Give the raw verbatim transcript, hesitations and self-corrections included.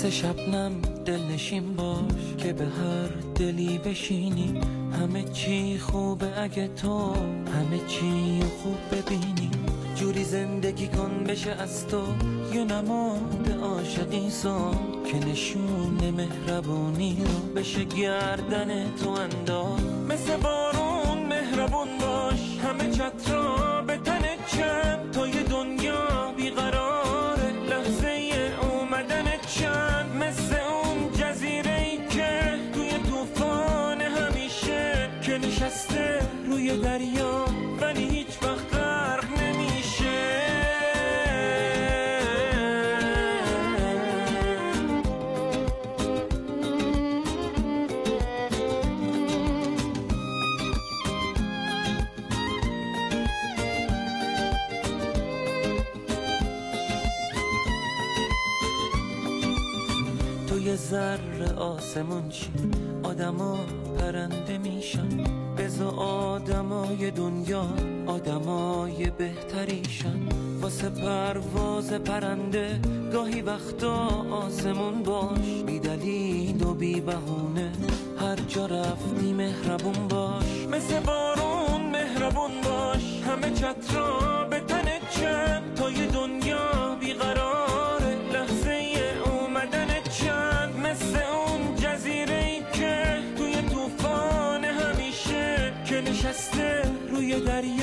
مثل شبنم دلنشین باش که به هر دلی بشینی. همه چی خوبه اگه تو همه چی خوب ببینی. جوری زندگی کن بشه از تو یه نماد عاشقی سان که نشون مهربونی رو بشه گردن تو انداز. مثل بارون مهربون باش، همه چترا به تنت چند تا یه دنیا بیقراره لحظه اومدنت چند. مثل اون جزیره‌ای که توی طوفان همیشه که نشسته روی دریا ولی هیچ وقت غرق نمیشه. تو یه ذره آسمون چی آدما پرنده میشن. بزا آدمای دنیا آدمای بهتریشن. واسه پرواز پرنده گاهی وقتا آسمون باش. بی دلیل و بی بهونه هر جا رفتی مهربون باش. مثل بارون مهربون باش، همه چترا به تنت چند تا یه دنیا بیقراره لحظه اومدنت چند. مثل اون جزیره‌ای که توی طوفان همیشه که نشسته روی دریا